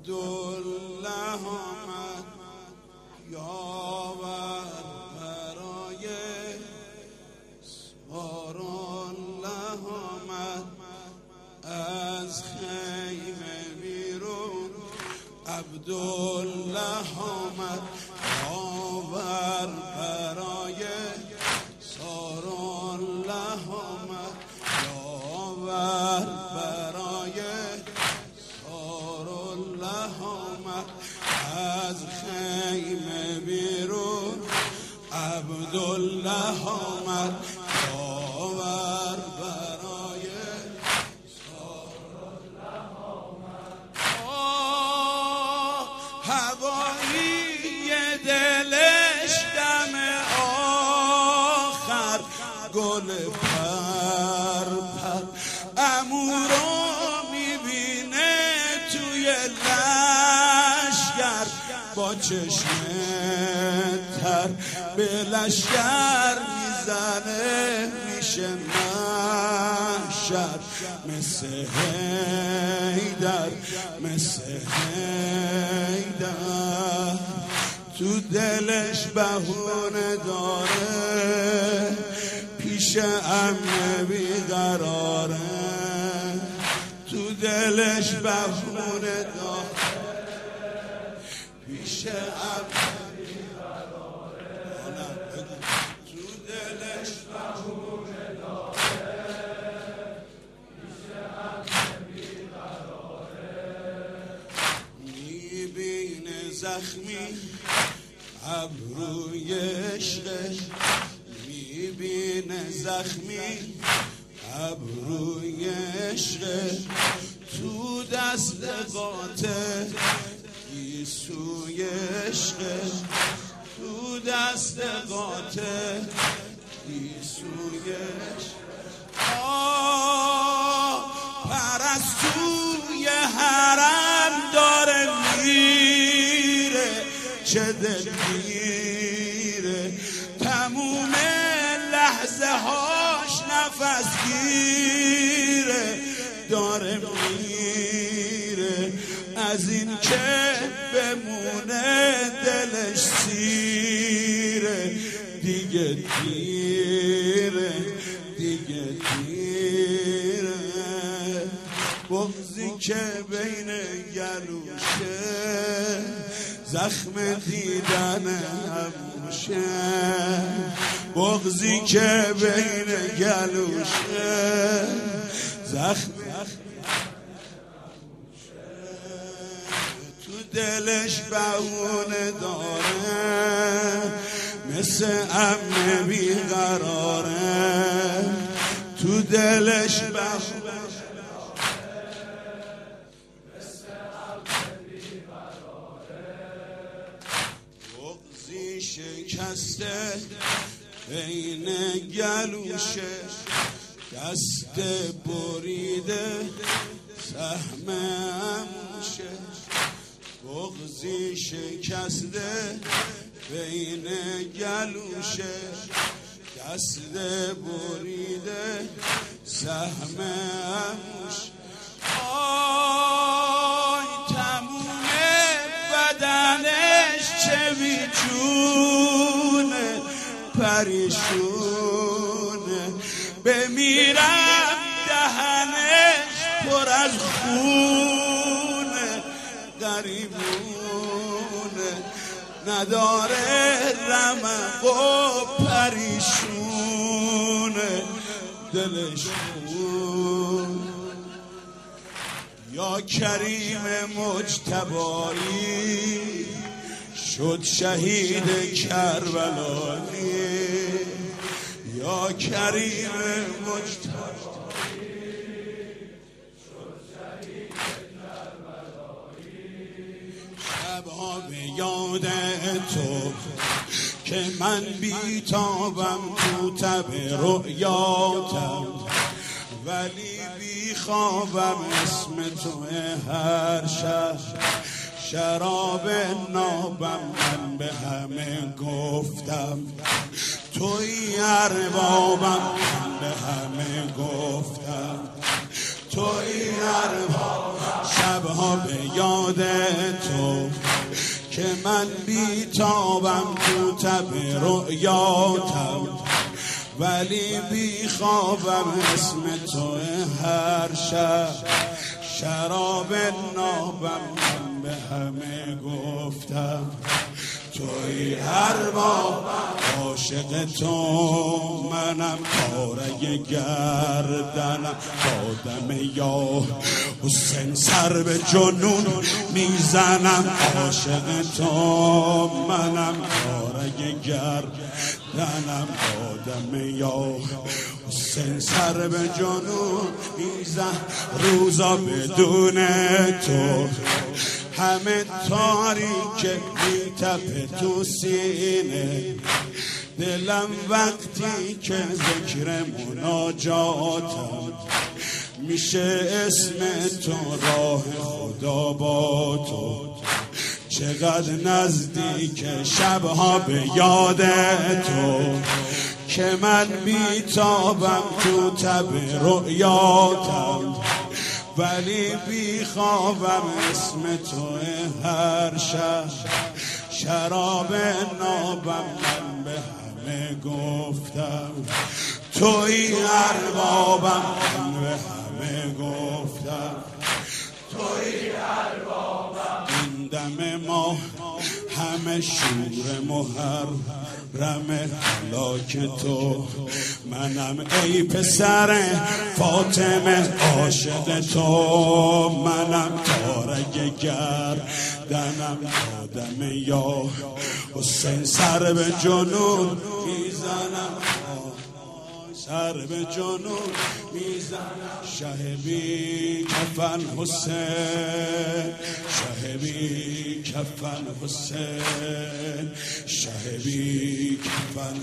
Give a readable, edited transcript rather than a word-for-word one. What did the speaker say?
عبدالله آمد یاور برای سارالله آمد از خیمه بیرون. عبدالله آمد یاور برای سارالله آمد یاور برای سارالله آمد از خیمه بیرون. عبدالله آمد یاور برای سارالله آمد. هوایی دلش دم آخر گل پر پر عمورا میبینه توی لشگر با چشم تر به لشگر میزنه میشه محشر مثل حیدر مثل حیدر. تو دلش بهونه داره پیش امن بیقراره. تو دلش بهونه داره پیش امن بیقراره. تو دلش بهونه داره پیش امن بیقراره. میبینه زخمی ابروی عشقش میبینه زخمی ابروی عشقش. تو دست قاطع گیسوی عشقش تو دست قاطع گیسوی عشقش. پرستوی حرم داره میره چه دلگیره. تموم لحظه هاش نفس گیره داره میره از این که بمونه دلش سیره. دیگه دیره دیگه دیره. بغضی که بین گلوشه زخم دیدن هموشه. بغضی که بین گلوشه زخم تو دلش بهونه داره مثل امن بیقراره. تو دلش بهونه شکسته بین گلوشه دست بریده سهم اموشه. بغضی شکسته بین گلوشه دست بریده سهم اموشه. آی تموم بدنش چه بیجونه پریشونه. بمیرم دهنش پر از خونه. غریبونه نداره رمق و پریشونه دلش خون. یا کریم مجتبایی شد شهید کربلایی. یا کریم مجتبایی شد شهید کربلایی. شبها به یاد تو که من بیتابم تو تب رؤیاتم ولی بیخوابم اسم تو هر شب. شراب نابم من به همه گفتم توی اربابم من به همه گفتم توی اربابم. شب شبها به یاد تو که من بیتابم تو تب رؤیاتم، ولی بیخوابم اسم تو هر شب. شراب نابم من به همه گفتم، توی ارباب عاشق تو منم، پاره گردنم دادم یا حسین سر به جنون میزنم. عاشق تو منم، پاره گردنم دادم یا حسین سر به جنون میزنم. روزا بدون تو همه تاریک میتپه تو سینه، دلم وقتی که ذکر مناجاتم میشه اسم تو راه خدا با تو. چقدر نزدیک شبها به یاد تو که من بیتابم تو تب رؤیاتم، ولی بیخوابم اسم تو هر شب. شراب نابم من به همه گفتم، توی اربابم من به همه گفتم، توی اربابم. این دم ما همه شور محرم هلاک تو، منم ای پسر فاطمه عاشق تو، منم تارک گردنم دادم یا حسین سر به جنون میزنم، سر به جنون میزنم. شهبی کفن حسین، شهبی کفن حسین، شهبی کفن